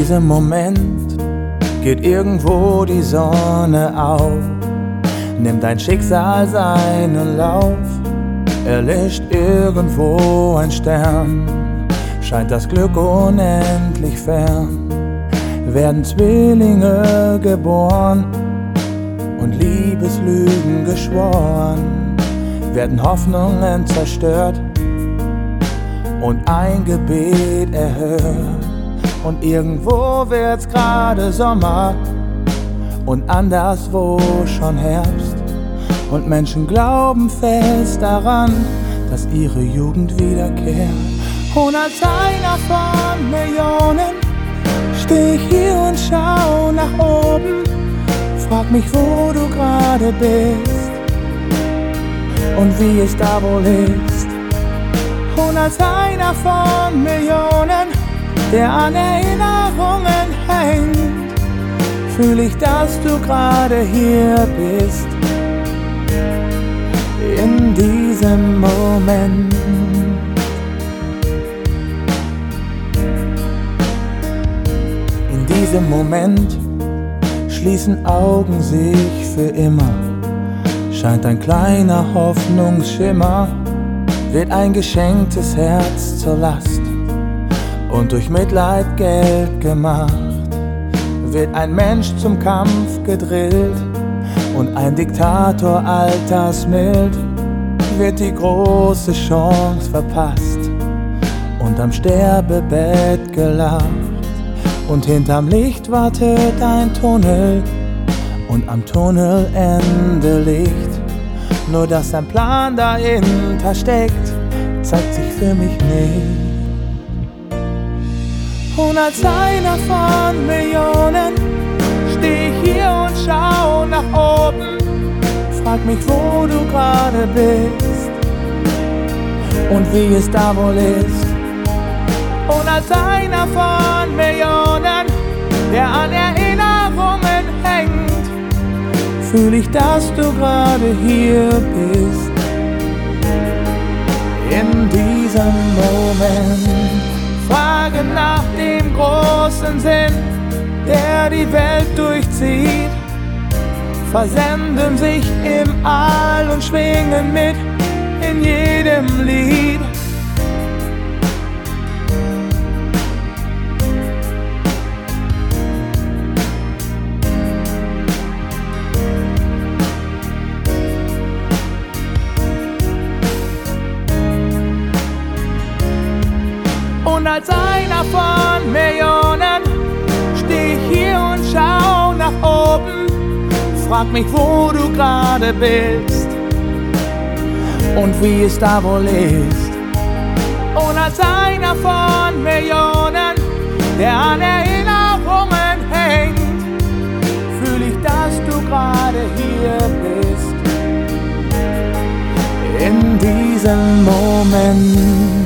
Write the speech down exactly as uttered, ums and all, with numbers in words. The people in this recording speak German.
diesem Moment geht irgendwo die Sonne auf, nimmt dein Schicksal seinen Lauf, erlischt irgendwo ein Stern, scheint das Glück unendlich fern, werden Zwillinge geboren und Liebeslügen geschworen, werden Hoffnungen zerstört und ein Gebet erhört. Und irgendwo wird's gerade Sommer und anderswo schon Herbst. Und Menschen glauben fest daran, dass ihre Jugend wiederkehrt. Und als einer von Millionen steh ich hier und schau nach oben, frag mich, wo du gerade bist und wie es da wohl ist. Und als einer von Millionen, der an Erinnerungen hängt, fühl ich, dass du gerade hier bist, in diesem Moment. In diesem Moment schließen Augen sich für immer, scheint ein kleiner Hoffnungsschimmer, wird ein geschenktes Herz zur Last und durch Mitleid Geld gemacht, wird ein Mensch zum Kampf gedrillt und ein Diktator altersmild, wird die große Chance verpasst und am Sterbebett gelacht. Und hinterm Licht wartet ein Tunnel und am Tunnelende Licht. Nur dass ein Plan dahinter steckt, zeigt sich für mich nicht. Und als einer von Millionen steh ich hier und schau nach oben, frag mich, wo du gerade bist und wie es da wohl ist. Und als einer von Millionen, der an Erinnerungen hängt, fühl ich, dass du gerade hier bist, in diesem Moment. Frage nach dem großen Sinn, der die Welt durchzieht, versenden sich im All und schwingen mit in jedem Lied. Und als einer von Millionen steh ich hier und schau nach oben, frag mich, wo du gerade bist und wie es da wohl ist. Und als einer von Millionen, der an Erinnerungen hängt, fühl ich, dass du gerade hier bist, in diesem Moment.